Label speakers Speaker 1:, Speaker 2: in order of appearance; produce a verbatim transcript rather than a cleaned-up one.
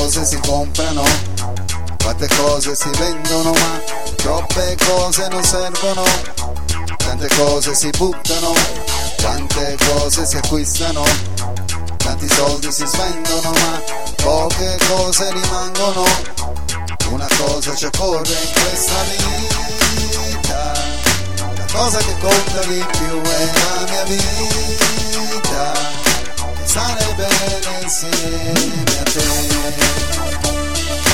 Speaker 1: cose si comprano, quante cose si vendono, ma troppe cose non servono, tante cose si buttano, quante cose si acquistano, tanti soldi si spendono, ma poche cose rimangono, una cosa ci occorre in questa vita, la cosa che conta di più è la mia vita, stare bene insieme a te.